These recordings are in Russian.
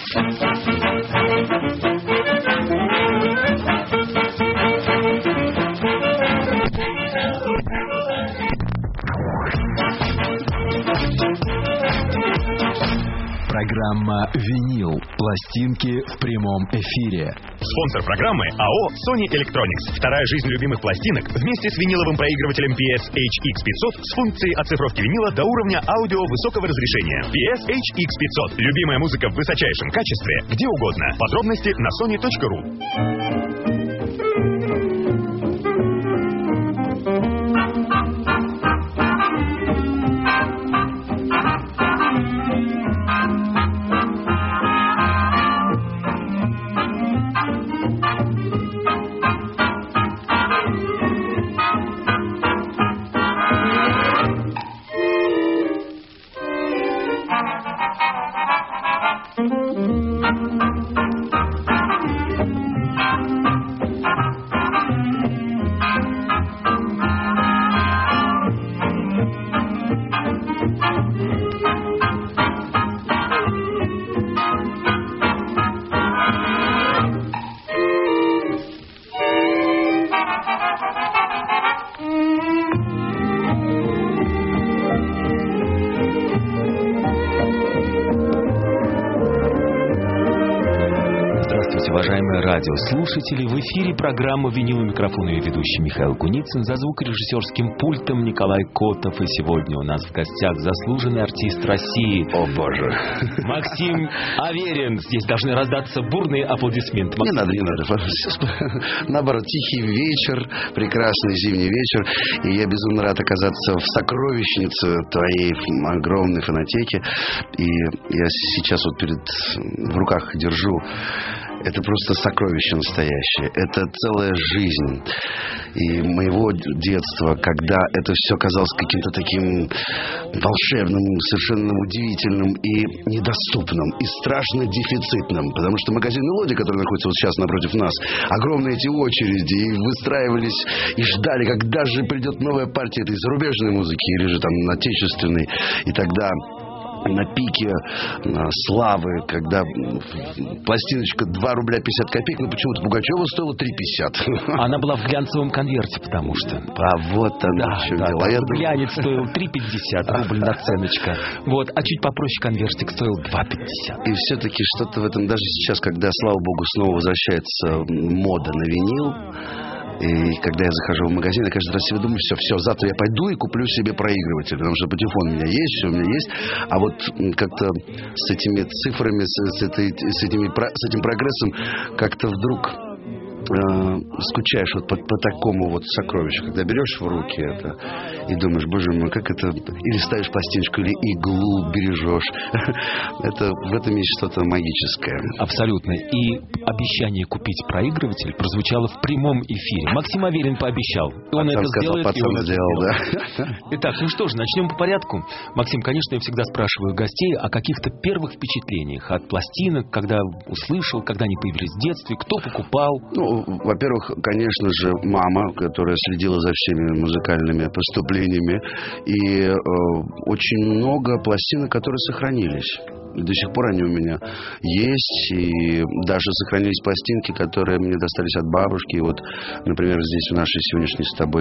Программа «Винил». Пластинки в прямом эфире. Спонсор программы АО Sony Electronics. Вторая жизнь любимых пластинок вместе с виниловым проигрывателем PSHX500 с функцией оцифровки винила до уровня аудио высокого разрешения. PSHX500. Любимая музыка в высочайшем качестве, где угодно. Подробности на sony.ru. Уважаемые радиослушатели, в эфире программа «Винил», у микрофона и ведущий Михаил Куницын, за звукорежиссерским пультом Николай Котов. И сегодня у нас в гостях заслуженный артист России. О, Боже. Максим Аверин. Здесь должны раздаться бурные аплодисменты. Не надо. Наоборот, тихий вечер, прекрасный зимний вечер. И я безумно рад оказаться в сокровищнице твоей огромной фонотеки. И я сейчас вот в руках держу. Это просто сокровище настоящее. Это целая жизнь. И моего детства, когда это все казалось каким-то таким волшебным, совершенно удивительным и недоступным, и страшно дефицитным. Потому что магазин «Мелодия», который находится вот сейчас напротив нас, огромные эти очереди, и выстраивались, и ждали, когда же придет новая партия этой зарубежной музыки, или же там отечественной. И тогда на пике славы, когда пластиночка 2 рубля 50 копеек, но почему-то Пугачева стоила 3,50. Она была в глянцевом конверте, потому что. А вот она еще дело. Да, глянец стоил 3,50, рубль наценочка. Вот, а чуть попроще конвертик стоил 2,50. И все-таки что-то в этом, даже сейчас, когда, слава богу, снова возвращается мода на винил. И когда я захожу в магазин, я каждый раз себе думаю, все, завтра я пойду и куплю себе проигрыватель, потому что патефон у меня есть, все у меня есть. А вот как-то с этими цифрами, с этим прогрессом как-то вдруг скучаешь вот по такому вот сокровищу, когда берешь в руки это и думаешь, боже мой, как это, или ставишь пластиночку, или иглу бережешь. Это, в этом есть что-то магическое. Абсолютно. И обещание купить проигрыватель прозвучало в прямом эфире. Максим Аверин пообещал. Он это сделает. Пацан сделал, да. Итак, ну что ж, начнем по порядку. Максим, конечно, я всегда спрашиваю гостей о каких-то первых впечатлениях от пластинок, когда услышал, когда они появились в детстве, кто покупал. Ну, во-первых, конечно же, мама, которая следила за всеми музыкальными поступлениями. И очень много пластинок, которые сохранились. И до сих пор они у меня есть. И даже сохранились пластинки, которые мне достались от бабушки. И вот, например, здесь в нашей сегодняшней с тобой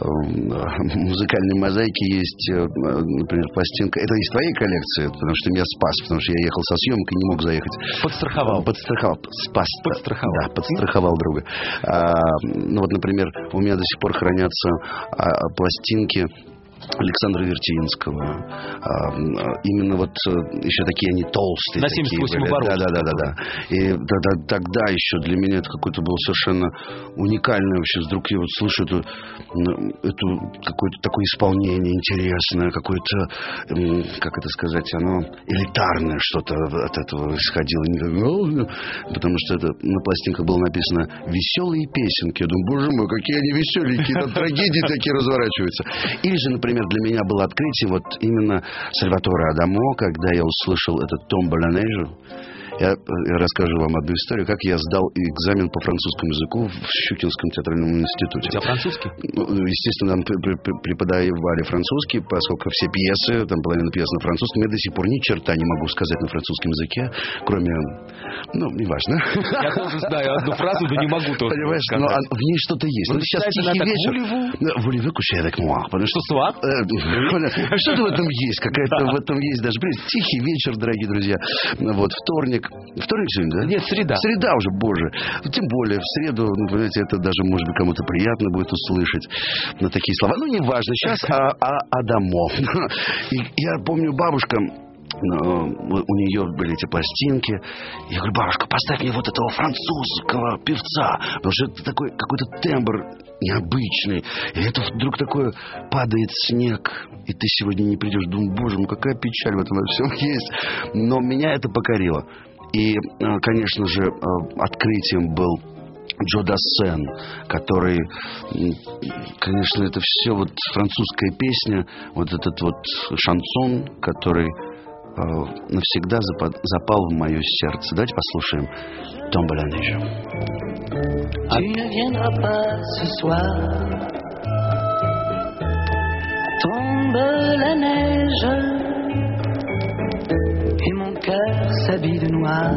музыкальной мозаике есть, например, пластинка. Это из твоей коллекции, потому что меня спас, потому что я ехал со съемок и не мог заехать. Подстраховал. Спас. Да, подстраховал друга. Ну вот, например, у меня до сих пор хранятся пластинки Александра Вертинского. Именно вот еще такие они толстые. На 78 оборотов. Да. И тогда еще для меня это какое-то было совершенно уникальное. Вообще вдруг я вот слышу эту какое-то такое исполнение интересное, какое-то, как это сказать, оно элитарное что-то от этого исходило. Потому что это на пластинках было написано «Веселые песенки». Я думаю, боже мой, какие они веселенькие, там трагедии такие разворачиваются. Или же, например, для меня было открытие вот именно Сальваторе Адамо, когда я услышал этот «Tombe la neige». Я расскажу вам одну историю, как я сдал экзамен по французскому языку в Щукинском театральном институте. У тебя французский? Естественно, нам преподавали французский, поскольку все пьесы, там половина пьес на французском. Я до сих пор ни черта не могу сказать на французском языке, кроме... неважно. Я тоже знаю одну фразу, но не могу тоже. Понимаешь, но в ней что-то есть. Ну, сейчас тихий вечер. Voulez-vous coucher avec moi? Что, сват? Что-то в этом есть. Какая-то в этом есть даже. Тихий вечер, дорогие друзья. Вот, вторник. Вторник сегодня, да? Нет, среда. Среда уже, боже. Тем более, в среду, понимаете, это даже, может быть, кому-то приятно будет услышать на такие слова. Неважно. Сейчас Адамо. И я помню, бабушка... у нее были эти пластинки. Я говорю: бабушка, поставь мне вот этого французского певца, потому что это такой какой-то тембр необычный. И это вдруг такое падает снег, и ты сегодня не придешь. Думаю, боже, какая печаль в этом во всем есть. Но меня это покорило. И, конечно же, открытием был Джо Дассен, который, конечно, это все вот французская песня, вот этот вот шансон, который навсегда запал в мое сердце. Давайте послушаем «Tombe la neige». Tu ne viendras pas ce soir. Tombe la neige et mon cœur s'habille de noir.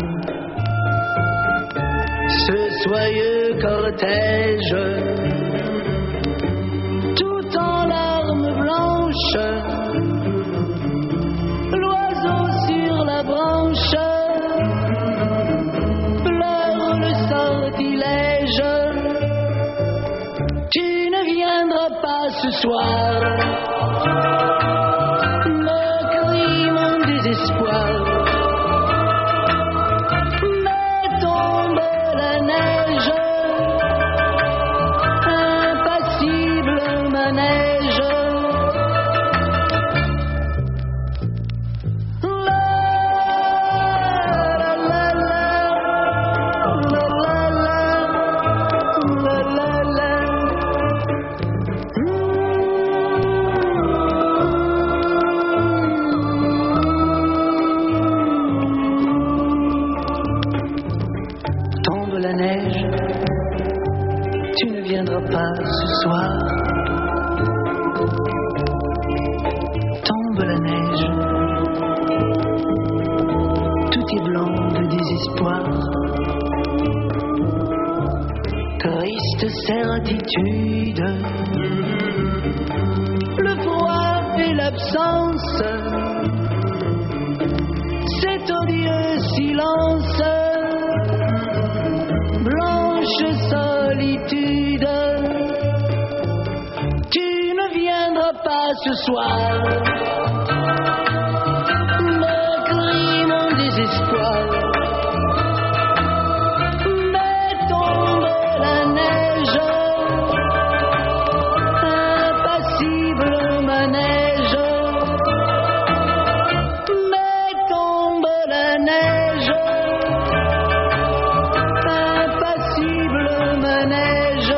Ce soyeux cortège, tout en larmes blanches, l'oiseau sur la branche pleure le sortilège. Tu ne viendras pas ce soir, me crie mon désespoir. Mais tombe la neige, impassible manège. Pas ce soir, tombe la neige, tout est blanc de désespoir, triste certitude, le froid et l'absence, cet odieux silence, blanche solitude. Pas ce soir, me crie mon désespoir. Mais tombe la neige, impassible manège. Mais tombe la neige, impassible manège.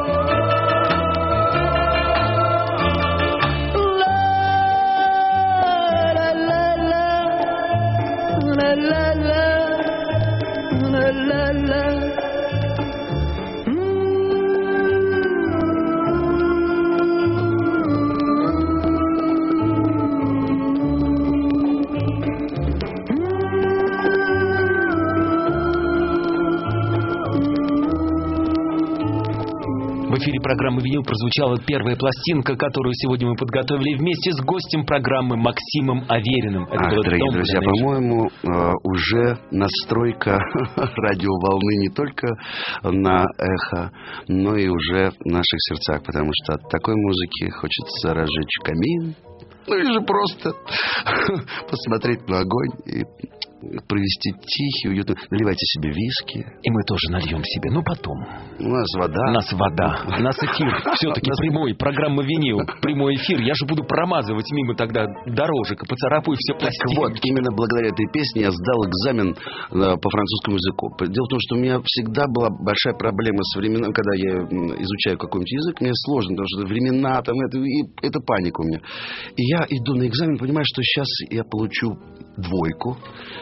В эфире программы «Винил» прозвучала первая пластинка, которую сегодня мы подготовили вместе с гостем программы Максимом Авериным. Дорогие друзья, по-моему, уже настройка радиоволны не только на эхо, но и уже в наших сердцах, потому что от такой музыки хочется разжечь камин, или же просто посмотреть на огонь и провести тихий, уютный... Наливайте себе виски. И мы тоже нальем себе, но потом. У нас вода. У нас вода. У нас эфир все-таки прямой. Программа «Винил». Прямой эфир. Я же буду промазывать мимо тогда дорожек и поцарапаю все пластинки. Вот, именно благодаря этой песне я сдал экзамен по французскому языку. Дело в том, что у меня всегда была большая проблема с временами, когда я изучаю какой-нибудь язык, мне сложно, потому что времена, там, это паника у меня. И я иду на экзамен, понимаю, что сейчас я получу двойку.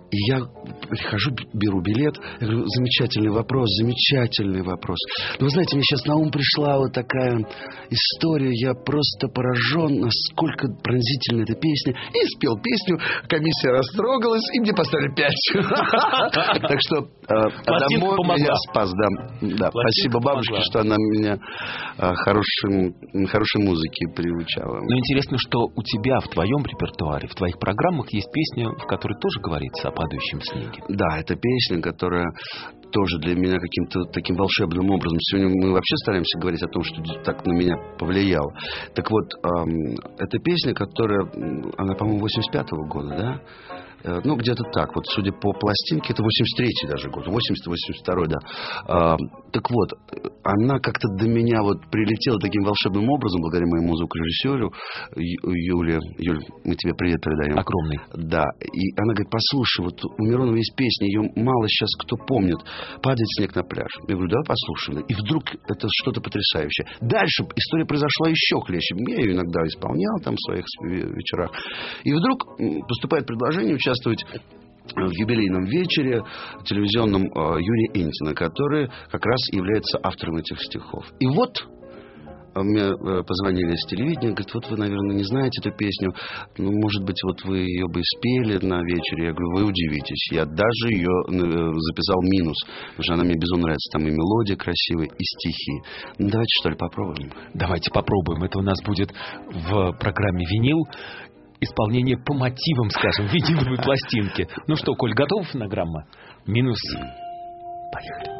И я прихожу, беру билет, я говорю, замечательный вопрос. Но вы знаете, мне сейчас на ум пришла вот такая история, я просто поражен, насколько пронзительна эта песня. И спел песню, комиссия растрогалась, и мне поставили 5. Так что домой меня спас. Да. Спасибо бабушке, что она меня хорошей музыке приучала. Но интересно, что у тебя в твоем репертуаре, в твоих программах есть песня, в которой тоже говорится о падающем снеге. Да, это песня, которая тоже для меня каким-то таким волшебным образом. Сегодня мы вообще стараемся говорить о том, что так на меня повлияло. Так вот, эта песня, которая, она, по-моему, 85-го года, да? Ну, где-то так. Вот, судя по пластинке, это 83-й даже год. 80-82-й, да. Так вот, она как-то до меня вот прилетела таким волшебным образом, благодаря моему звукорежиссеру Юле. Юль, мы тебе привет передаем. Огромный. Да. И она говорит, послушай, вот у Миронова есть песня, ее мало сейчас кто помнит. «Падает снег на пляж». Я говорю, давай послушаем. И вдруг это что-то потрясающее. Дальше история произошла еще хлеще. Я ее иногда исполнял там в своих вечерах. И вдруг поступает предложение участвовать в юбилейном вечере телевизионном Юрия Энтина, который как раз является автором этих стихов. И вот мне позвонили с телевидения, говорят, вот вы, наверное, не знаете эту песню, ну, может быть, вот вы ее бы спели на вечере. Я говорю, вы удивитесь. Я даже ее записал минус, потому что она мне безумно нравится. Там и мелодия красивая, и стихи. Ну, давайте, что ли, попробуем? Давайте попробуем. Это у нас будет в программе «Винил». Исполнение по мотивам, скажем, виниловой пластинки. Ну что, Коль, готова фонограмма? Минус. Поехали.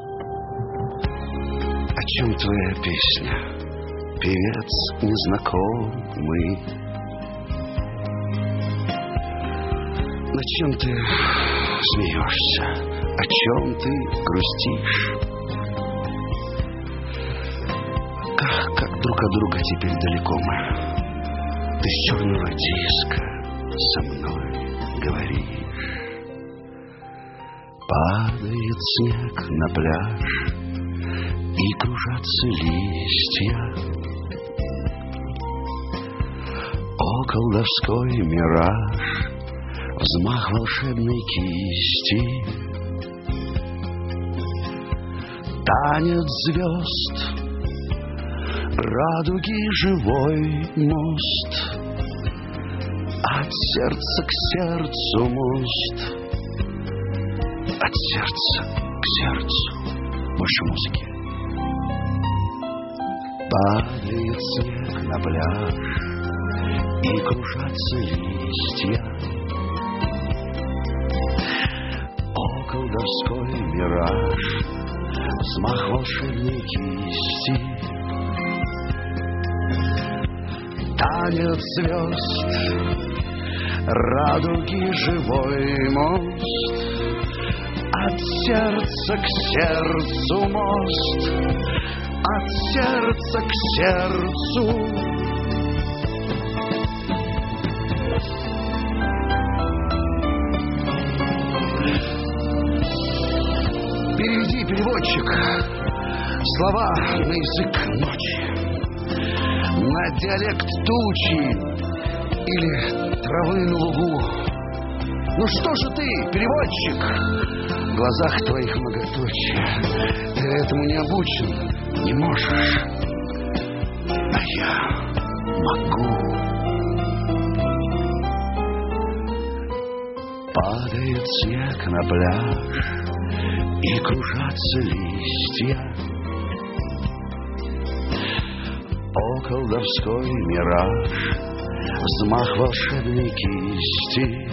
О чем твоя песня? Певец незнакомый. На чем ты смеешься? О чем ты грустишь? Как друг от друга теперь далеко мы. Ты с черного диска со мной говоришь. Падает снег на пляж, и кружатся листья. О, колдовской мираж, взмах волшебной кисти. Танец звезд, радуги живой мост. От сердца к сердцу мост. От сердца к сердцу. Больше музыки. Падает снег на пляж, и кружатся листья. О, колдовской мираж, взмах волшебной кисти. Танец звезд, радуги живой мост. От сердца к сердцу мост. От сердца к сердцу. Переведи, переводчик, слова на язык ночи, на диалект тучи или травы на лугу. Ну что же ты, переводчик? В глазах твоих многоточие. Ты этому не обучен, не можешь. А я могу. Падает снег на пляж, и кружатся листья. О, колдовской мираж, взмах волшебной кисти.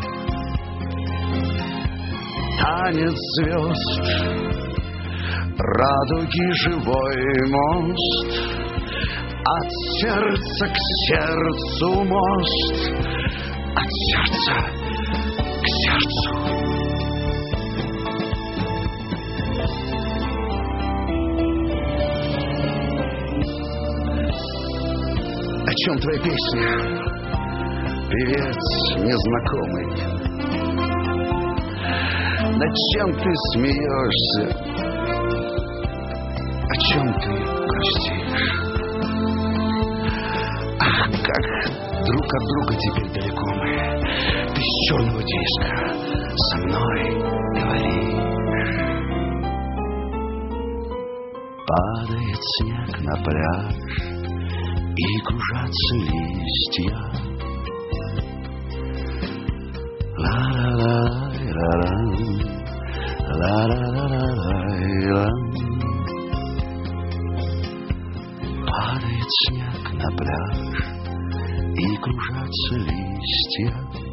Танец звезд, радуги живой мост. От сердца к сердцу мост. От сердца к сердцу. О чем твоя песня? Певец незнакомый. Над чем ты смеешься? О чем ты грустишь? Ах, как друг от друга теперь далеко мы. Ты с черного диска со мной говоришь. Падает снег на пляж, и кружатся листья. Ла-ла-ла-ла-ла, ла-ла-ла-ла-ла. Падает снег на пляж, и кружатся листья.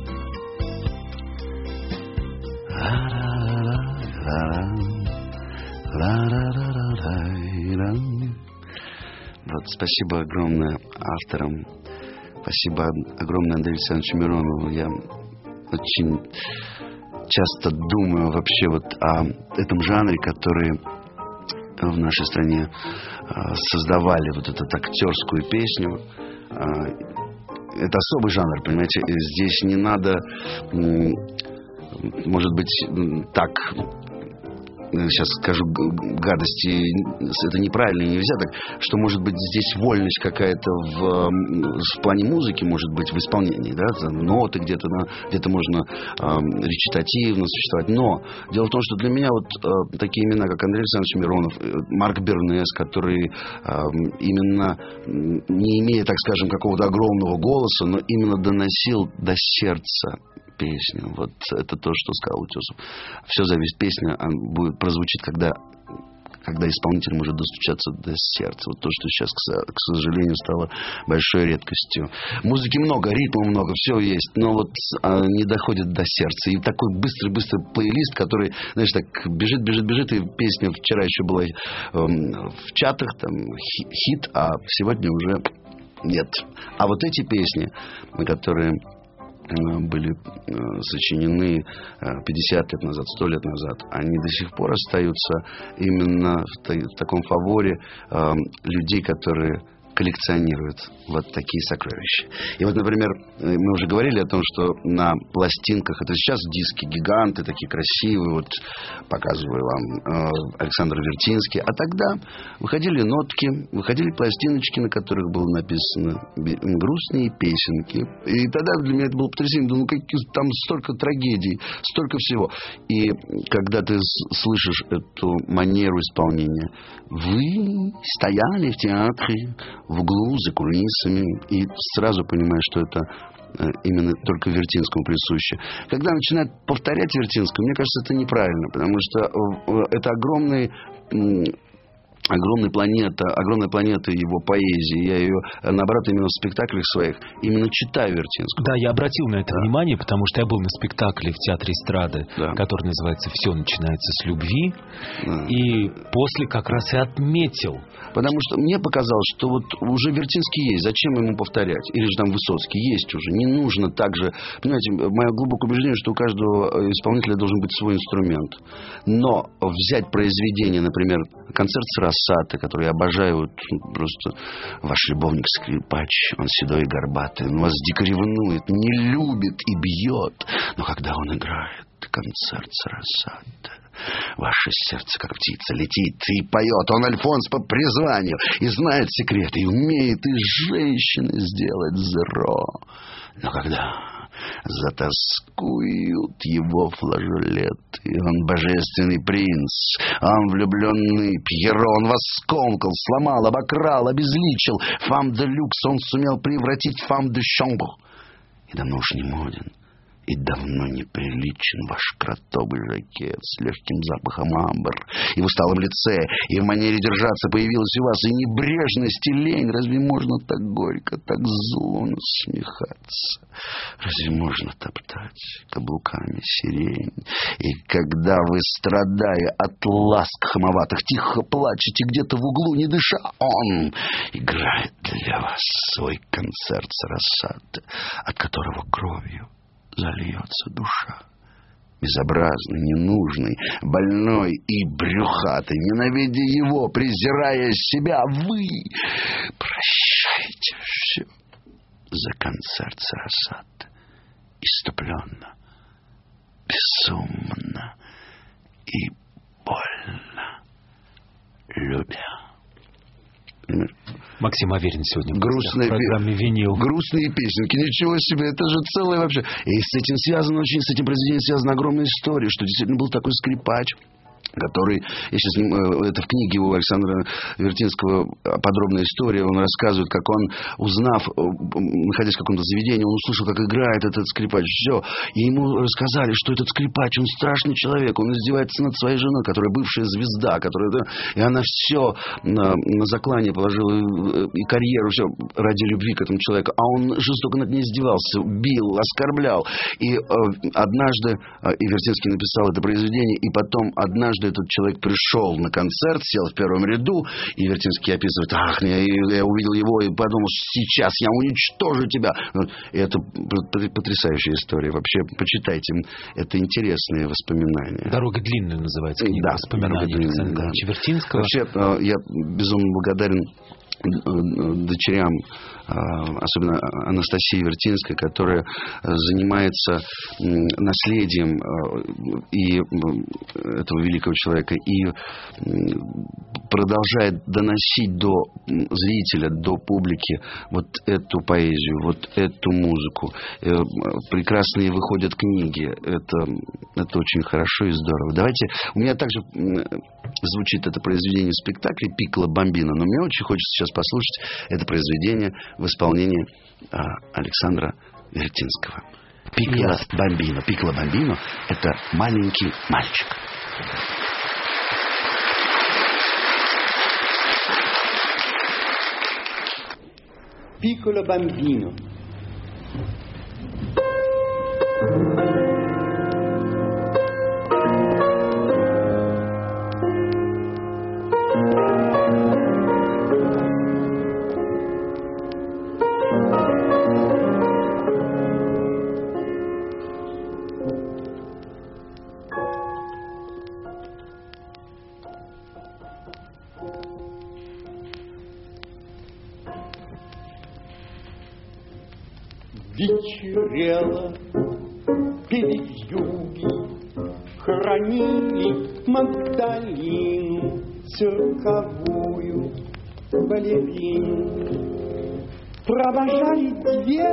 Вот, спасибо огромное авторам. Спасибо огромное Андрею Александровичу Миронову. Я очень часто думаю вообще вот о этом жанре, который в нашей стране создавали вот эту актерскую песню. Это особый жанр, понимаете. Здесь не надо, может быть, так... Сейчас скажу гадости, это неправильно, нельзя так, что может быть здесь вольность какая-то в плане музыки, может быть, в исполнении, да, ноты где-то можно речитативно существовать, но дело в том, что для меня вот такие имена, как Андрей Александрович Миронов, Марк Бернес, который именно, не имея, так скажем, какого-то огромного голоса, но именно доносил до сердца песню. Вот это то, что сказал Утесов. Все зависит. Песня будет прозвучит, когда исполнитель может достучаться до сердца. Вот то, что сейчас, к сожалению, стало большой редкостью. Музыки много, ритма много, все есть, но вот не доходит до сердца. И такой быстрый плейлист, который, знаешь, так бежит, и песня вчера еще была в чатах, там хит, а сегодня уже нет. А вот эти песни, которые были сочинены 50 лет назад, 100 лет назад, они до сих пор остаются именно в таком фаворе людей, которые коллекционируют вот такие сокровища. И вот, например, мы уже говорили о том, что на пластинках, это сейчас диски гиганты, такие красивые, вот показываю вам Александр Вертинский, а тогда выходили нотки, выходили пластиночки, на которых было написано грустные песенки. И тогда для меня это было потрясение. Думаю, там столько трагедий, столько всего. И когда ты слышишь эту манеру исполнения, вы стояли в театре в углу за кулисами, и сразу понимаешь, что это именно только Вертинскому присуще. Когда начинают повторять Вертинского, мне кажется, это неправильно, потому что это огромная планета его поэзии. Я ее, наоборот, именно в спектаклях своих именно читаю Вертинского. Да, я обратил на это внимание, потому что я был на спектакле в Театре эстрады, который называется «Все начинается с любви». И после как раз и отметил. Потому что мне показалось, что вот уже Вертинский есть. Зачем ему повторять? Или же там Высоцкий есть уже. Не нужно так же... Понимаете, мое глубокое убеждение, что у каждого исполнителя должен быть свой инструмент. Но взять произведение, например, концерт с Рассаты, который я обожаю, вот, просто ваш любовник-скрипач, он седой и горбатый, он вас дико ревнует, не любит и бьет. Но когда он играет концерт с Рассаты, ваше сердце, как птица, летит и поет. Он Альфонс по призванию и знает секреты, и умеет из женщины сделать зеро. Но когда затаскуют его флажолеты, он божественный принц, он влюбленный Пьеро, он вас скомкал, сломал, обокрал, обезличил. Фам де люкс он сумел превратить в фам де шамбр. И давно уж не моден, и давно неприличен ваш кротовый жакет с легким запахом амбр. И в усталом лице, и в манере держаться появилась у вас и небрежность, и лень. Разве можно так горько, так зло насмехаться? Разве можно топтать каблуками сирень? И когда вы, страдая от ласк хамоватых, тихо плачете где-то в углу, не дыша, он играет для вас свой концерт с Рассаты, от которого кровью зальется душа. Безобразный, ненужный, больной и брюхатый, ненавидя его, презирая себя, вы прощаете все за концерт с Рассаты, иступленно, безумно и больно любя. Максим Аверин сегодня грустные, в программе «Винил». Грустные песенки, ничего себе, это же целое вообще. И с этим связано очень, с этим произведением связана огромная история, что действительно был такой скрипач, который, я сейчас не, это в книге у Александра Вертинского подробная история, он рассказывает, как он, узнав, находясь в каком-то заведении, он услышал, как играет этот скрипач, все, и ему рассказали, что этот скрипач, он страшный человек, он издевается над своей женой, которая бывшая звезда, которая, и она все на заклание положила, и карьеру, все ради любви к этому человеку, а он жестоко над ней издевался, бил, оскорблял, и однажды, и Вертинский написал это произведение, и потом однажды этот человек пришел на концерт, сел в первом ряду, и Вертинский описывает, я увидел его и подумал, сейчас я уничтожу тебя. И это потрясающая история. Вообще, почитайте, это интересные воспоминания. «Дорога длинная» называется книга, да, воспоминания Александра Ивановича Вертинского. Вообще, я безумно благодарен дочерям, особенно Анастасии Вертинской, которая занимается наследием и этого великого человека и продолжает доносить до зрителя, до публики вот эту поэзию, вот эту музыку. Прекрасные выходят книги. Это очень хорошо и здорово. Давайте, у меня также звучит это произведение в спектакле «Пикколо Бамбино», но мне очень хочется сейчас послушать это произведение в исполнении Александра Вертинского. «Пикколо Бамбино». «Пикколо Бамбино» — это маленький мальчик. Piccolo bambino. Вечерело, пели вьюги, хранили Магдалину, цирковую балерину. Провожали две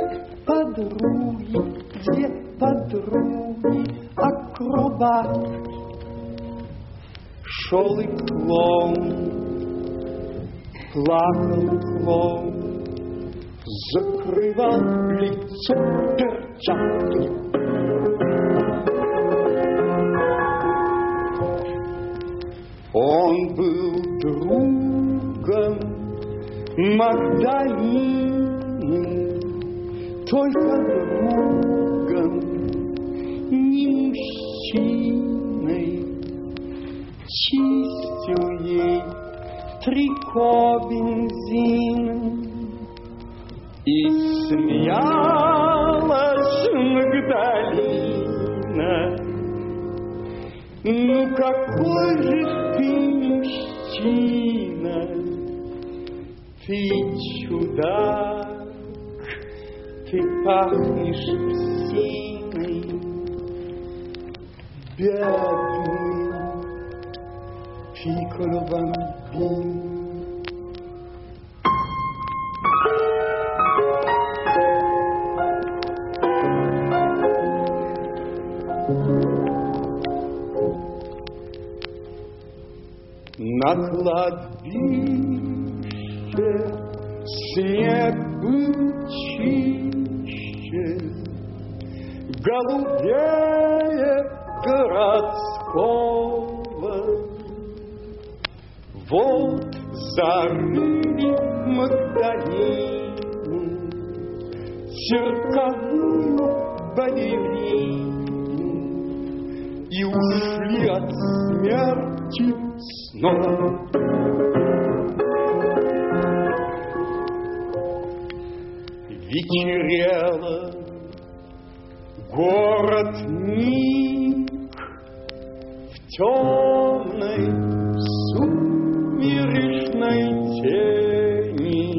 подруги, акробатки. Шел и клоун, плакал клоун, закрывал лицо перчаткой. Он был другом Магдалины, только другом, не мужчиной. Чистил ей трико бензином. И смеялась Магдалина. Ну какой же ты мужчина, ты чудак, ты пахнешь псиной, бедный пикколо бамбино. На кладбище снег был чище, голубее городского. Вот зарыли Магдалину, цирковую балерину, и ушли от смерти снова. Вечерело, город миг в темной сумеречной тени.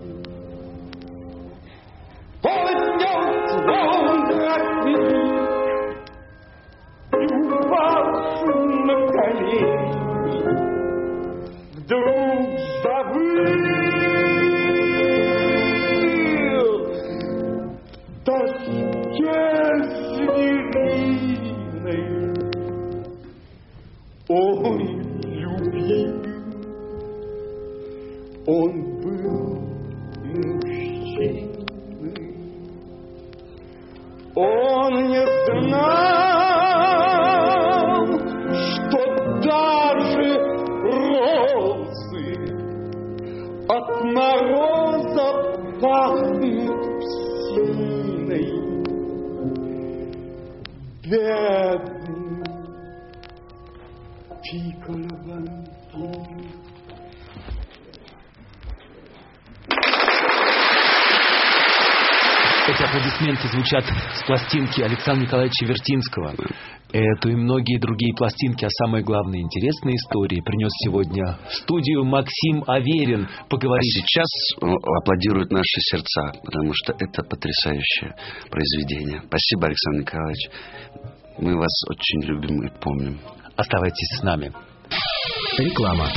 Поднял клоун график и упал на колени. Вдруг завыл бедный, piccolo bambino. Эти аплодисменты звучат с пластинки Александра Николаевича Вертинского. Эту и многие другие пластинки, а самые главные интересные истории принес сегодня в студию Максим Аверин поговорить. А сейчас аплодируют наши сердца, потому что это потрясающее произведение. Спасибо, Александр Николаевич. Мы вас очень любим и помним. Оставайтесь с нами. Реклама.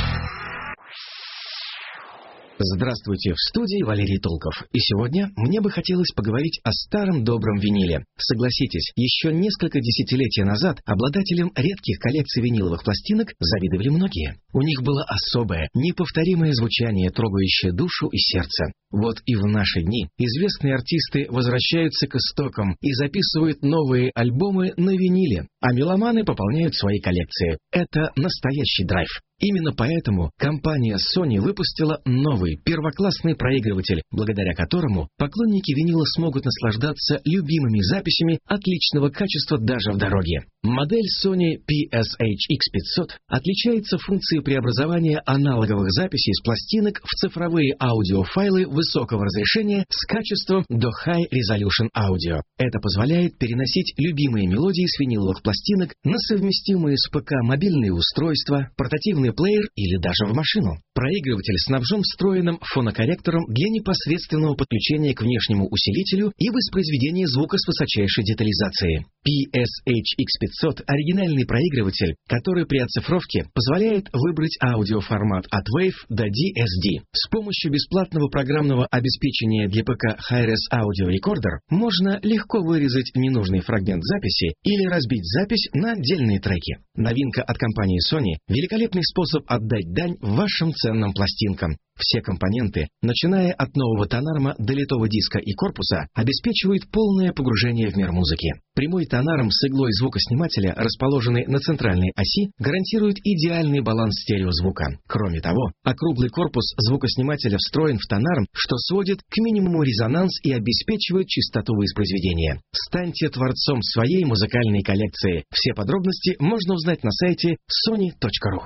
Здравствуйте, в студии Валерий Толков. И сегодня мне бы хотелось поговорить о старом добром виниле. Согласитесь, еще несколько десятилетий назад обладателям редких коллекций виниловых пластинок завидовали многие. У них было особое, неповторимое звучание, трогающее душу и сердце. Вот и в наши дни известные артисты возвращаются к истокам и записывают новые альбомы на виниле, а меломаны пополняют свои коллекции. Это настоящий драйв. Именно поэтому компания Sony выпустила новый первоклассный проигрыватель, благодаря которому поклонники винила смогут наслаждаться любимыми записями отличного качества даже в дороге. Модель Sony PSH-X500 отличается функцией преобразования аналоговых записей с пластинок в цифровые аудиофайлы высокого разрешения с качеством до High Resolution Audio. Это позволяет переносить любимые мелодии с виниловых пластинок на совместимые с ПК мобильные устройства, портативный плеер или даже в машину. Проигрыватель снабжен встроенным фонокорректором для непосредственного подключения к внешнему усилителю и воспроизведения звука с высочайшей детализацией. PSH-X500 – оригинальный проигрыватель, который при оцифровке позволяет выбрать аудиоформат от WAV до DSD. С помощью бесплатного программного обеспечения для ПК Hi-Res Audio Recorder можно легко вырезать ненужный фрагмент записи или разбить запись на отдельные треки. Новинка от компании Sony – великолепный способ отдать дань вашим ценным пластинкам. Все компоненты, начиная от нового тонарма до литого диска и корпуса, обеспечивают полное погружение в мир музыки. Прямой тонарм с иглой звукоснимателя, расположенный на центральной оси, гарантирует идеальный баланс стереозвука. Кроме того, округлый корпус звукоснимателя встроен в тонарм, что сводит к минимуму резонанс и обеспечивает чистоту воспроизведения. Станьте творцом своей музыкальной коллекции. Все подробности можно узнать на сайте sony.ru.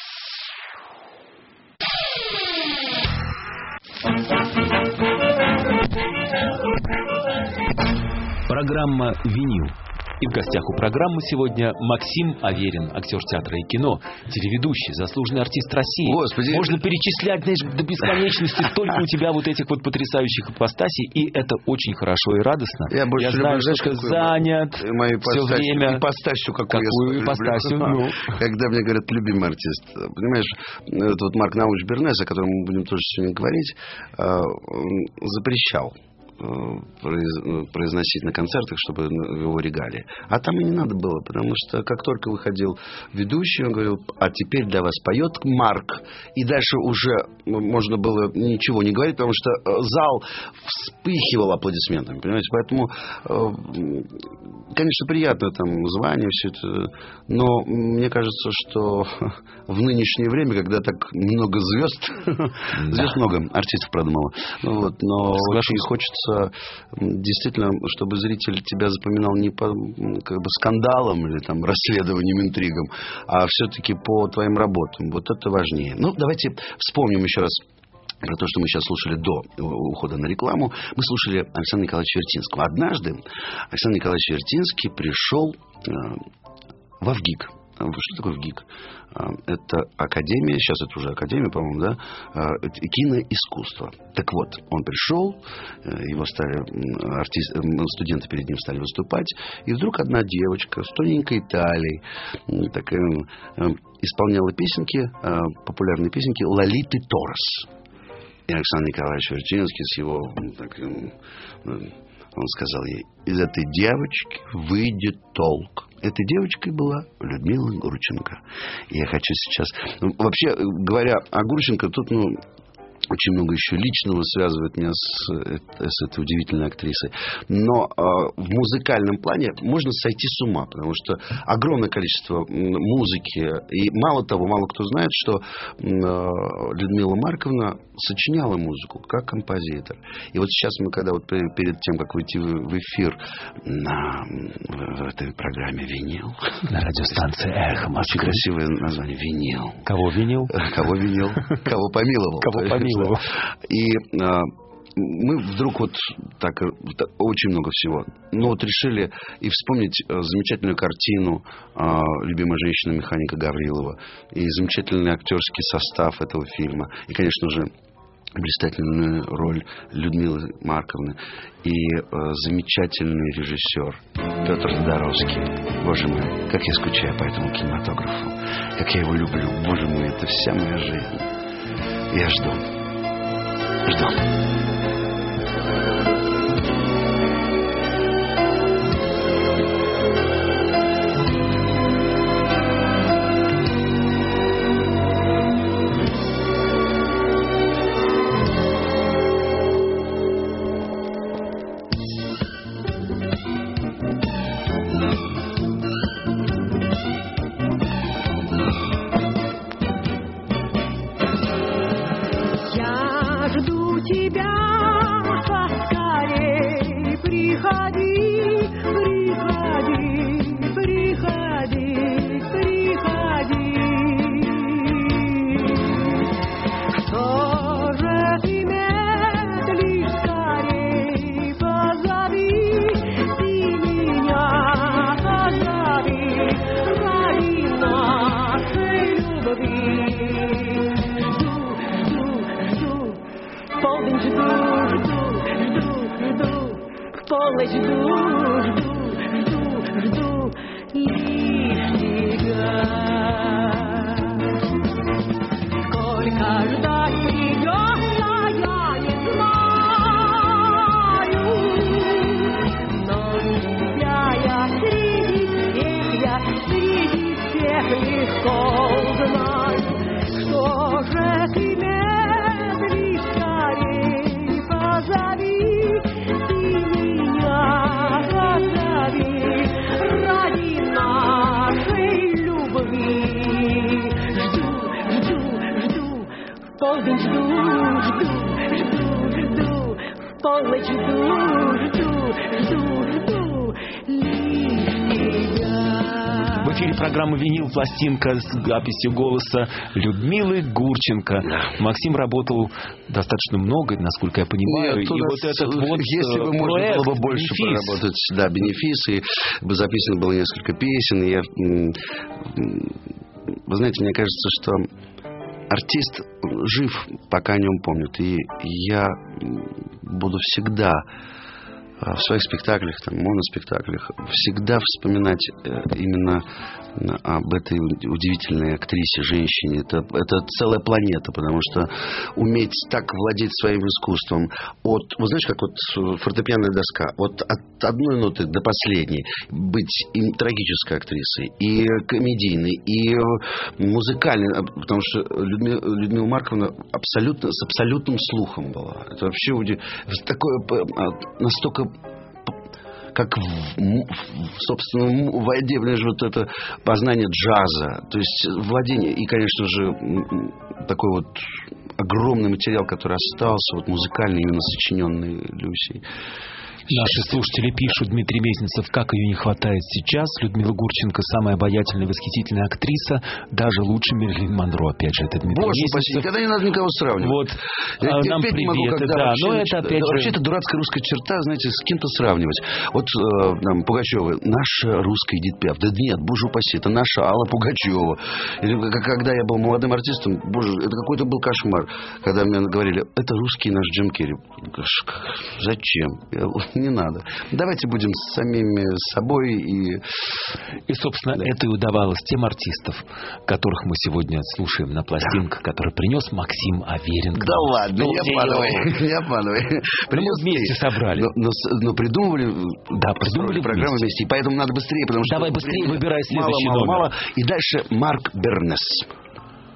Программа «Винил». И в гостях у программы сегодня Максим Аверин, актер театра и кино, телеведущий, заслуженный артист России. Господи. Можно перечислять, знаешь, до бесконечности столько у тебя вот этих вот потрясающих ипостасей, и это очень хорошо и радостно. Я знаю, что ты занят все время. Ипостасью какую я ипостасью? Ну. Когда мне говорят «любимый артист». Понимаешь, это вот Марк Наумович Бернес, о котором мы будем тоже сегодня говорить, запрещал произносить на концертах, чтобы его регалии. А там и не надо было, потому что как только выходил ведущий, он говорил: а теперь для вас поет Марк. И дальше уже можно было ничего не говорить, потому что зал вспыхивал аплодисментами, понимаете? Поэтому, конечно, приятно там звание, все это, но мне кажется, что в нынешнее время, когда так много звезд, звезд много, артистов, правда, мало, вот, но очень хочется действительно, чтобы зритель тебя запоминал не по как бы скандалам или там расследованиям, интригам, а все-таки по твоим работам. Вот это важнее. Ну, давайте вспомним еще раз про то, что мы сейчас слушали до ухода на рекламу. Мы слушали Александра Николаевича Вертинского. Однажды Александр Николаевич Вертинский пришел в ВГИК. Что такое ВГИК? Это академия, сейчас это уже академия, по-моему, да, киноискусства. Так вот, он пришел, его стали студенты перед ним стали выступать, и вдруг одна девочка с тоненькой талией такая, исполняла песенки, популярные песенки Лолиты Торрес. И Александр Николаевич Вертинский с его он сказал ей: из этой девочки выйдет толк. Этой девочкой была Людмила Гурченко. И я хочу сейчас... вообще, говоря о Гурченко, тут, Очень много еще личного связывает меня с этой удивительной актрисой. Но в музыкальном плане можно сойти с ума, потому что огромное количество музыки. И мало того, мало кто знает, что Людмила Марковна сочиняла музыку как композитор. И вот сейчас мы, когда вот перед тем, как выйти в эфир в этой программе «Винил», на радиостанции «Эхо Москвы». Очень красивое название «Винил». Кого винил? Кого винил? Кого помиловал? Кого помиловал? И мы вдруг вот так, очень много всего. Но вот решили и вспомнить замечательную картину «Любимая женщина» механика Гаврилова. И замечательный актерский состав этого фильма. И, конечно же, блистательную роль Людмилы Марковны. И замечательный режиссер Петр Тодоровский. Боже мой, как я скучаю по этому кинематографу. Как я его люблю. Боже мой, это вся моя жизнь. Я жду. Программа «Винил», пластинка с записью голоса Людмилы Гурченко. Максим работал достаточно много, насколько я понимаю. Нет, и вот этот вот если бы можно было бы больше поработать, да, «Бенефис», и записано было несколько песен. И вы знаете, мне кажется, что артист жив, пока о нем помнят. И я буду всегда в своих спектаклях, моноспектаклях, всегда вспоминать именно об этой удивительной актрисе, женщине. Это целая планета, потому что уметь так владеть своим искусством вы знаешь, как вот фортепианная доска, от одной ноты до последней, быть и трагической актрисой, и комедийной, и музыкальной, потому что Людмила Марковна с абсолютным слухом была. Это вообще такое настолько, как собственно, в воде, вот это познание джаза, то есть владение, и, конечно же, такой вот огромный материал, который остался, вот музыкальный, именно сочиненный Люсей. Наши слушатели пишут: Дмитрий Мезенцев, как ее не хватает сейчас. Людмила Гурченко самая обаятельная, восхитительная актриса, даже лучше Мерлин Монро. Опять же, это Дмитрий Мезенцев. Когда не надо никого сравнивать. Вот, нам привет. Могу, да, но это опять вообще это дурацкая русская черта, знаете, с кем-то сравнивать. Вот Пугачева, наша русская Эдит Пиаф. Да нет, боже упаси, это наша Алла Пугачева. Или когда я был молодым артистом, боже, это какой-то был кошмар. Когда мне говорили, это русский наш Джим Керри. Зачем? Не надо. Давайте будем самими собой. И собственно, это и удавалось тем артистов, которых мы сегодня слушаем на пластинках, которые принес Максим Аверин. Да ладно, не обманывай. Мы вместе собрали. Но придумывали программу вместе. И поэтому надо быстрее, потому что... Давай быстрее, выбирай следующий номер. Мало. И дальше Марк Бернес.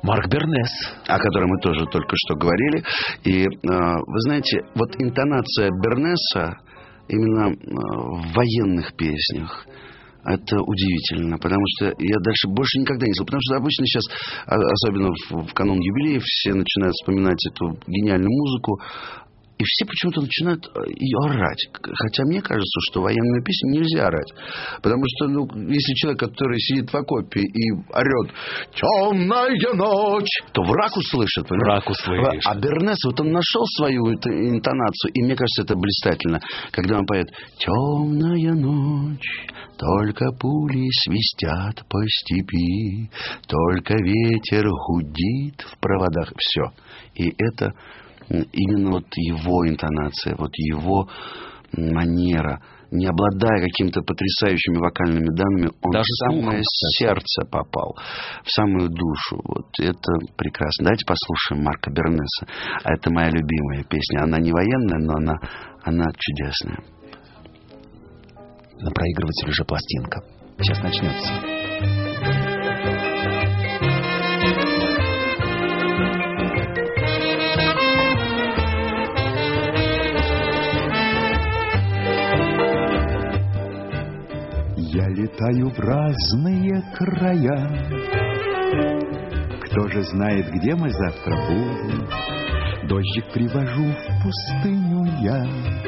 Марк Бернес. О котором мы тоже только что говорили. И вы знаете, вот интонация Бернеса именно в военных песнях, это удивительно, потому что я дальше больше никогда не слышал. Потому что обычно сейчас, особенно в канун юбилеев, все начинают вспоминать эту гениальную музыку, и все почему-то начинают ее орать. Хотя мне кажется, что военную песню нельзя орать. Потому что, если человек, который сидит в окопе и орет «Темная ночь», то враг услышит. Враг услышит. А Бернес, вот он нашел свою интонацию, и мне кажется, это блистательно. Когда он поет «Темная ночь, только пули свистят по степи, только ветер гудит в проводах». Все. И это именно вот его интонация, вот его манера, не обладая какими-то потрясающими вокальными данными, он даже в самое сердце попал, в самую душу. Вот это прекрасно. Давайте послушаем Марка Бернеса. А это моя любимая песня. Она не военная, но она чудесная. На проигрывателе уже пластинка. Сейчас начнется. Я летаю в разные края. Кто же знает, где мы завтра будем? Дождик привожу в пустыню я.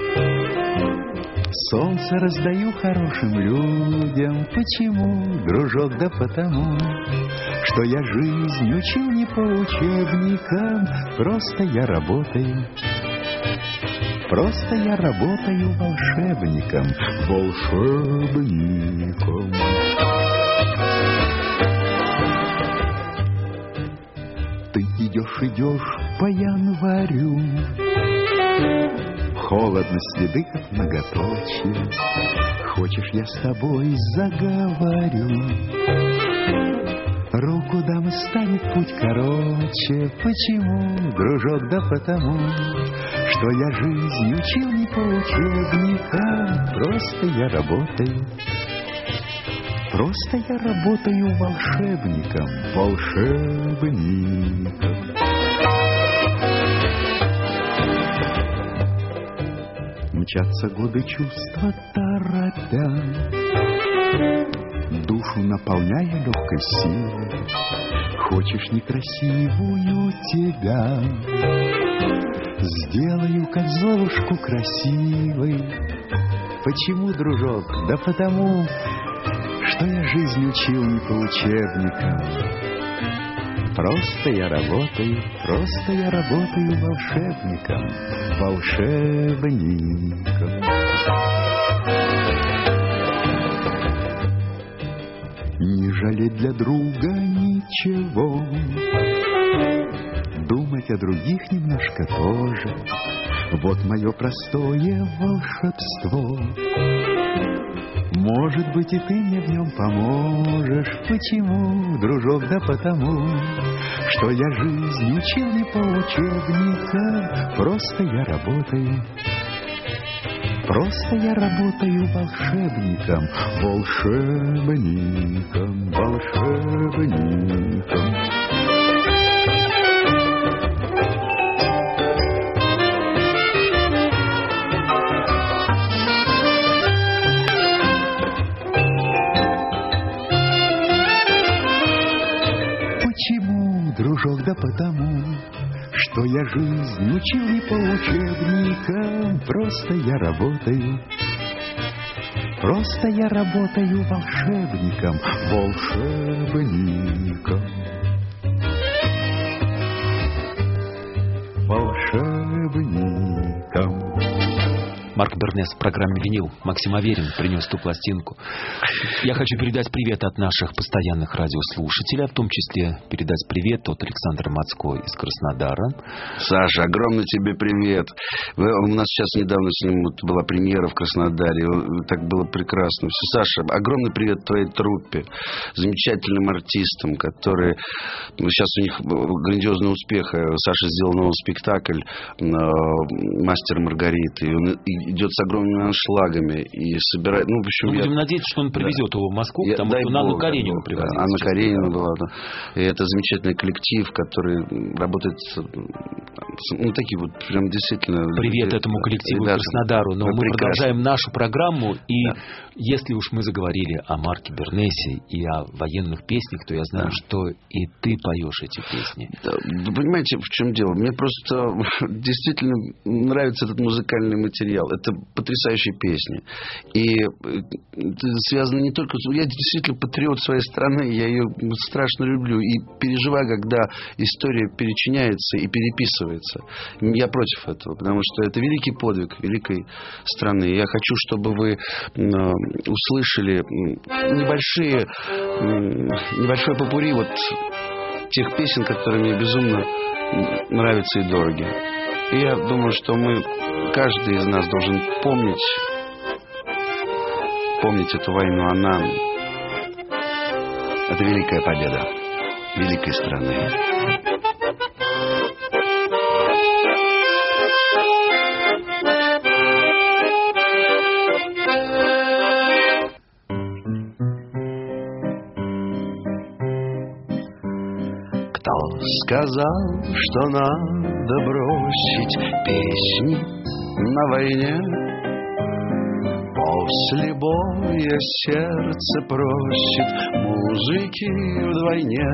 Солнце раздаю хорошим людям. Почему, дружок? Да потому, что я жизнь учил не по учебникам. Просто я работаю. Просто я работаю волшебником. Волшебником. Ты идешь по январю. Холодно, следы как многоточие. Хочешь, я с тобой заговорю? Руку дам, станет путь короче. Почему, дружок? Да потому, что я жизнь учил не по учебникам. Просто я работаю. Просто я работаю волшебником. Волшебником. Мчатся годы, чувства торопя, душу наполняя легкой силой. Хочешь некрасивую тебя, сделаю, как Золушку, красивой. Почему, дружок? Да потому, что я жизнь учил не по учебникам. Просто я работаю волшебником. Волшебником. Не жалеть для друга ничего, думать о других немножко тоже. Вот мое простое волшебство. Может быть, и ты мне в нем поможешь. Почему, дружок? Да потому, что я жизнь учил не по учебникам. Просто я работаю. Просто я работаю волшебником. Волшебником. Волшебником. Дружок, да потому, что я жизнь учил не по учебникам. Просто я работаю. Просто я работаю волшебником. Волшебником. Волшебником. Марк Бернес в программе «Винил». Максим Аверин принес ту пластинку. Я хочу передать привет от наших постоянных радиослушателей, в том числе передать привет от Александра Мацко из Краснодара. Саша, огромный тебе привет. У нас сейчас недавно с ним была премьера в Краснодаре. Так было прекрасно. Все, Саша, огромный привет твоей труппе, замечательным артистам, которые... Сейчас у них грандиозный успех. Саша сделал новый спектакль «Мастер и Маргарита». И идет с огромными аншлагами и собирает... Ну, в общем, будем надеяться, что он привезет его в Москву, потому что Анну Каренину привозил. Анна Каренина была. Да. И это замечательный коллектив, который работает... Ну, такие вот прям действительно... Привет этому коллективу и Краснодару. Но мы продолжаем нашу программу. И если уж мы заговорили о Марке Бернесе и о военных песнях, то я знаю, что и ты поешь эти песни. Да, вы понимаете, в чем дело? Мне просто действительно нравится этот музыкальный материал. Это потрясающие песни. И это связано не только... Я действительно патриот своей страны. Я ее страшно люблю. И переживаю, когда история перечиняется и переписывается. Я против этого, потому что это великий подвиг великой страны. Я хочу, чтобы вы услышали небольшой попурри вот тех песен, которые мне безумно нравятся и дороги. И я думаю, что каждый из нас должен помнить эту войну. Это великая победа великой страны. Сказал, что надо бросить песни на войне. После боя сердце просит музыки вдвойне.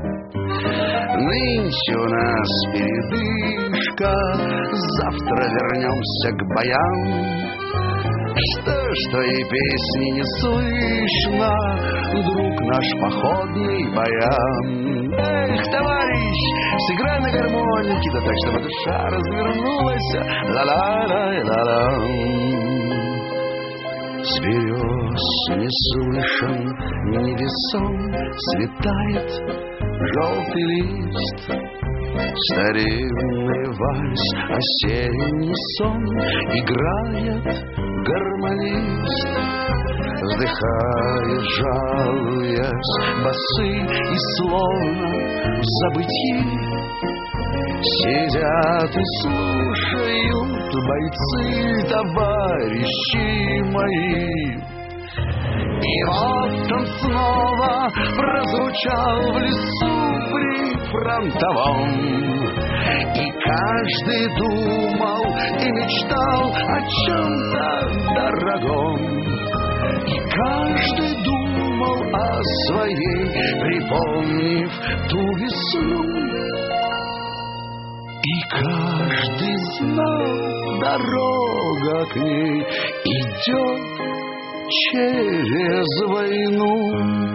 Нынче у нас передышка, завтра вернемся к боям. Что и песни не слышно, вдруг наш походный баян. Эх, товарищ, сыграй на гармонике, да так, чтобы душа развернулась. Ла-ла-ла-ла-ла. С берез не слышен невесон, светает желтый лист. Старинный вальс, осенний сон, играет гармонист. Вздыхает, жалуясь, басы и словно в забытии сидят и слушают бойцы, товарищи мои. И вот он снова прозвучал в лесу прифронтовом, и каждый думал и мечтал о чем-то дорогом, и каждый думал о своей, припомнив ту весну. И каждый знал, дорога к ней идет через войну.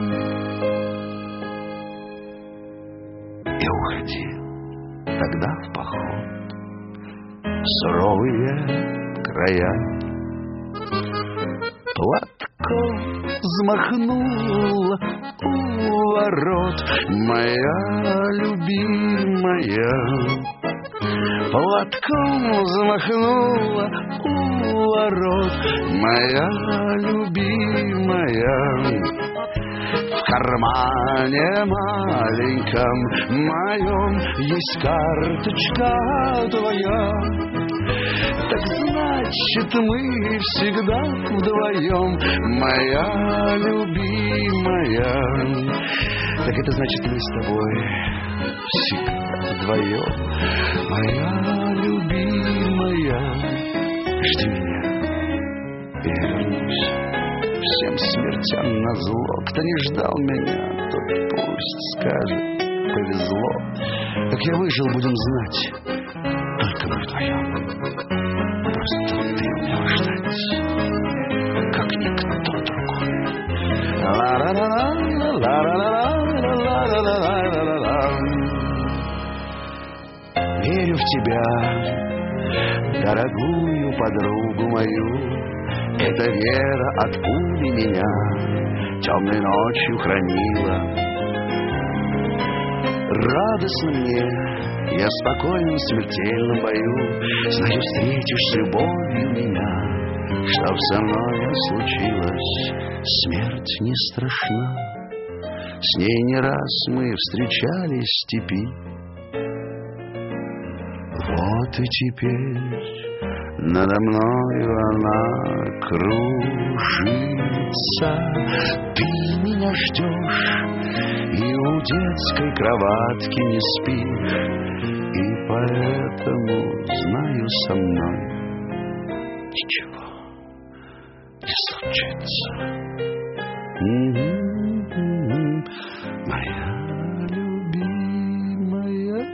И уходи тогда в поход в суровые края. Платком взмахнула у ворот моя любимая. Платком взмахнула у ворот моя любимая. В кармане маленьком моем есть карточка твоя. Так значит, мы всегда вдвоем, моя любимая. Так это значит, мы с тобой всегда вдвоем, моя любимая. Жди меня, я вернусь. Всем смертям назло. Кто не ждал меня, тот пусть скажет, повезло. Как я выжил, будем знать, только мы вдвоем. Просто ты умел ждать, как никто другой. Верю в тебя, дорогую подругу мою. Эта вера от пули меня темной ночью хранила. Радостно мне, я спокоен в смертельном бою. Знаю, встретишь с любовью меня. Что со мной случилось, смерть не страшна. С ней не раз мы встречались в степи. Вот и теперь надо мною она кружится. Ты меня ждешь и у детской кроватки не спишь, и поэтому, знаю, со мной ничего не случится. Моя любимая.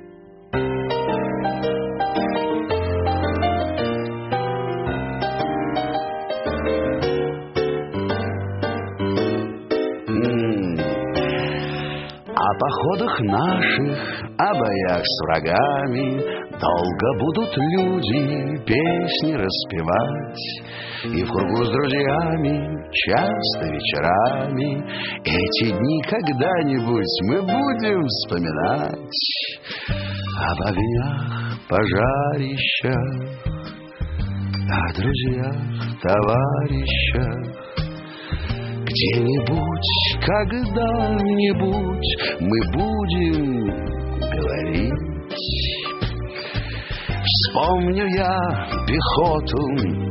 О походах наших, о боях с врагами долго будут люди песни распевать. И в кругу с друзьями часто вечерами эти дни когда-нибудь мы будем вспоминать. Об огнях, пожарищах, о друзьях, товарищах. Где-нибудь, когда-нибудь мы будем говорить. Вспомню я пехоту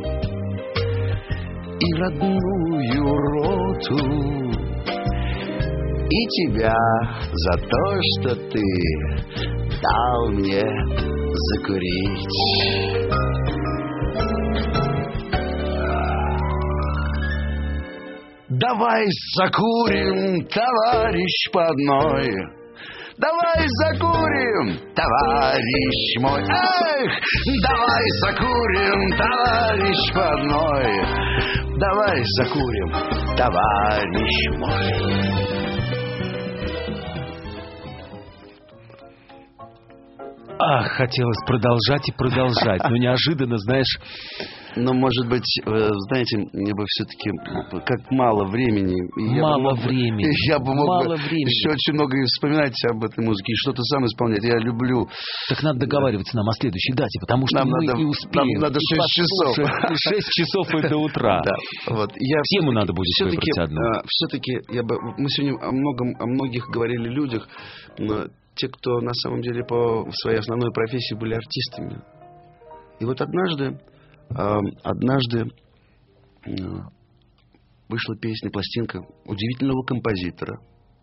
и родную роту, и тебя за то, что ты дал мне закурить. Давай закурим, товарищ, по одной. Давай закурим, товарищ мой. Эх, давай закурим, товарищ, по одной. Давай закурим, товарищ мой. Ах, хотелось продолжать и продолжать, но неожиданно, знаешь... Но, может быть, знаете, мне бы все-таки как мало времени. Мало времени. Я бы мог еще очень много вспоминать об этой музыке и что-то сам исполнять. Я люблю... Так надо договариваться нам о следующей дате, потому что мы и успеем. Нам надо 6 часов. 6 часов и до утра. Да. Вот. Тему надо будет выбрать одну. Все-таки мы сегодня о многих говорили людях, но те, кто на самом деле по своей основной профессии были артистами. И вот однажды вышла песня, пластинка удивительного композитора.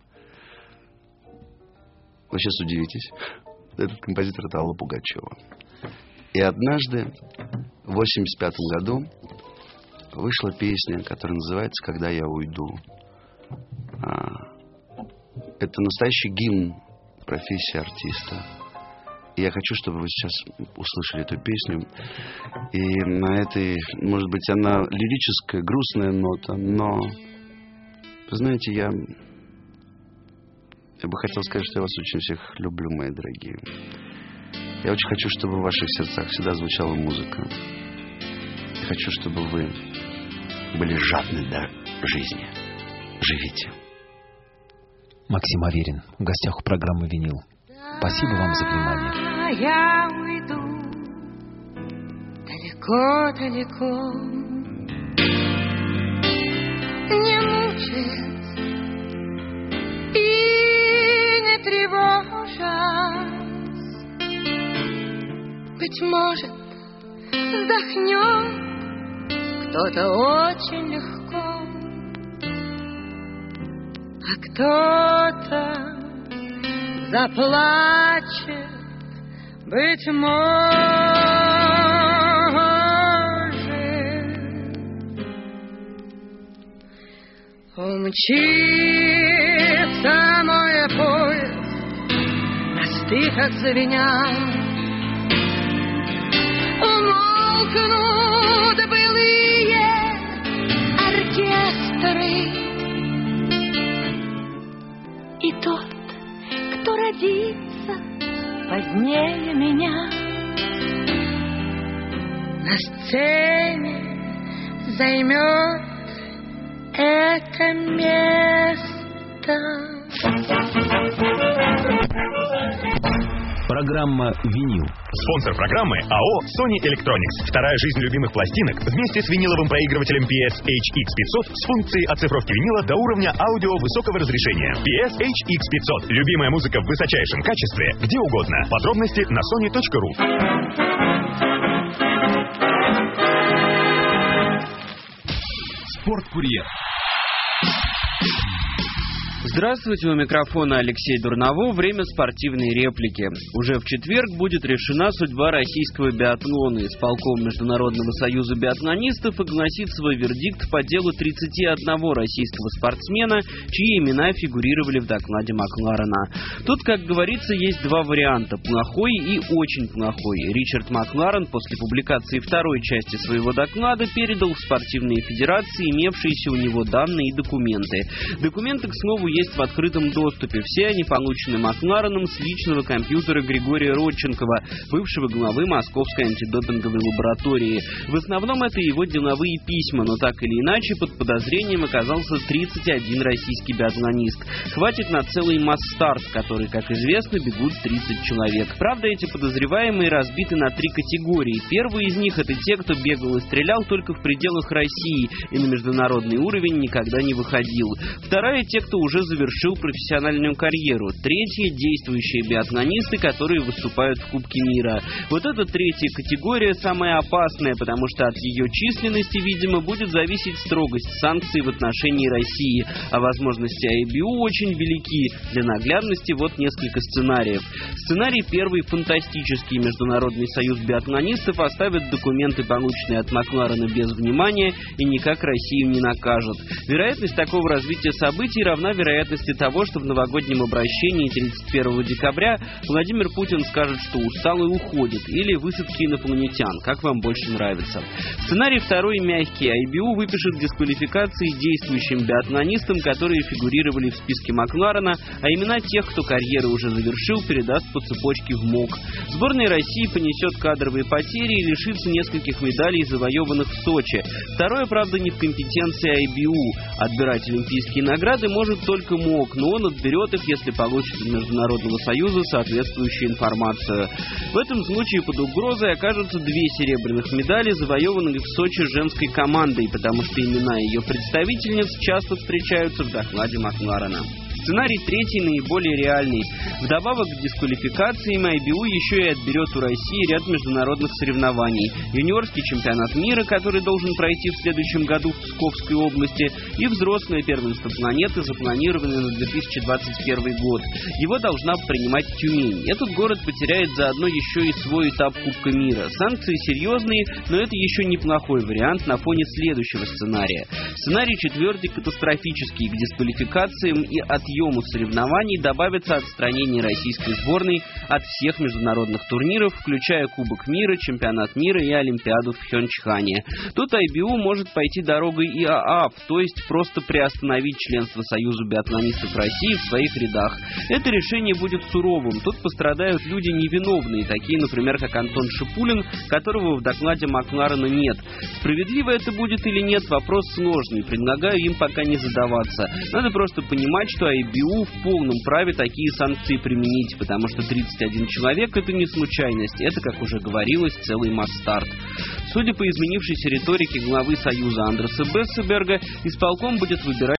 Вы сейчас удивитесь. Этот композитор — это Алла Пугачева. И однажды, в 1985 году, вышла песня, которая называется «Когда я уйду». Это настоящий гимн профессии артиста. И я хочу, чтобы вы сейчас услышали эту песню. И на этой, может быть, она лирическая, грустная нота, но, вы знаете, я бы хотел сказать, что я вас очень всех люблю, мои дорогие. Я очень хочу, чтобы в ваших сердцах всегда звучала музыка. Я хочу, чтобы вы были жадны до жизни. Живите. Максим Аверин в гостях у программы «Винил». Спасибо вам за внимание. Я уйду далеко-далеко, не мучаясь и не тревожась. Быть может, вздохнет кто-то очень легко, а кто-то заплачет, быть может. Умчится мой поезд, мосты как звенят, умолкнут былые оркестры, и тот, кто родится позднее меня, на сцене займет это место. Программа программа «Винил». Спонсор программы АО Sony Electronics. Вторая жизнь любимых пластинок вместе с виниловым проигрывателем PSHX500 с функцией оцифровки винила до уровня аудио высокого разрешения. PSHX500. Любимая музыка в высочайшем качестве, где угодно. Подробности на sony.ru. Спорткурьер. Здравствуйте, у микрофона Алексей Дурново. Время спортивной реплики. Уже в четверг будет решена судьба российского биатлона. Исполком Международного союза биатлонистов огласит свой вердикт по делу 31 российского спортсмена, чьи имена фигурировали в докладе Макларена. Тут, как говорится, есть два варианта – плохой и очень плохой. Ричард Макларен после публикации второй части своего доклада передал в спортивные федерации имевшиеся у него данные и документы. Документы, к слову, есть в открытом доступе. Все они получены Маклареном с личного компьютера Григория Родченкова, бывшего главы Московской антидопинговой лаборатории. В основном это его деловые письма, но так или иначе под подозрением оказался 31 российский биатлонист. Хватит на целый масс-старт, в который, как известно, бегут 30 человек. Правда, эти подозреваемые разбиты на 3 категории. Первый из них — это те, кто бегал и стрелял только в пределах России и на международный уровень никогда не выходил. Вторая — те, кто уже завершил профессиональную карьеру. Третья — действующие биатлонисты, которые выступают в Кубке мира. Вот эта третья категория самая опасная, потому что от ее численности, видимо, будет зависеть строгость санкций в отношении России, а возможности IBU очень велики. Для наглядности вот несколько сценариев. Сценарий первый фантастический. Международный союз биатлонистов оставит документы, полученные от Макларена, без внимания и никак Россию не накажет. Вероятность такого развития событий равна вероятности того, что в новогоднем обращении 31 декабря Владимир Путин скажет, что устал и уходит, или высадки инопланетян, как вам больше нравится. Сценарий второй мягкий. IBU выпишет дисквалификации действующим биатлонистам, которые фигурировали в списке Макларена, а имена тех, кто карьеру уже завершил, передаст по цепочке в МОК. Сборная России понесет кадровые потери и лишится нескольких медалей, завоеванных в Сочи. Второе, правда, не в компетенции IBU. Отбирать олимпийские награды может только МОК, но он отберет их, если получит от Международного союза соответствующую информацию. В этом случае под угрозой окажутся 2 серебряных медали, завоеванных в Сочи женской командой, потому что имена ее представительниц часто встречаются в докладе Макларена. Сценарий третий наиболее реальный. Вдобавок к дисквалификациям IBU еще и отберет у России ряд международных соревнований. Юниорский чемпионат мира, который должен пройти в следующем году в Псковской области, и взрослое первенство планеты, запланированное на 2021 год. Его должна принимать Тюмень. Этот город потеряет заодно еще и свой этап Кубка мира. Санкции серьезные, но это еще неплохой вариант на фоне следующего сценария. Сценарий четвертый катастрофический. К дисквалификациям и отъему соревнований добавится отстранение российской сборной от всех международных турниров, включая Кубок мира, Чемпионат мира и Олимпиаду в Пхёнчхане. Тут IBU может пойти дорогой ИААФ, то есть просто приостановить членство Союза биатлонистов России в своих рядах. Это решение будет суровым. Тут пострадают люди невиновные, такие, например, как Антон Шипулин, которого в докладе Макларена нет. Справедливо это будет или нет, вопрос сложный. Предлагаю им пока не задаваться. Надо просто понимать, что IBU в полном праве такие санкции применить, потому что 31 человек — это не случайность, это, как уже говорилось, целый масс-старт. Судя по изменившейся риторике главы Союза Андреса Бессеберга, исполком будет выбирать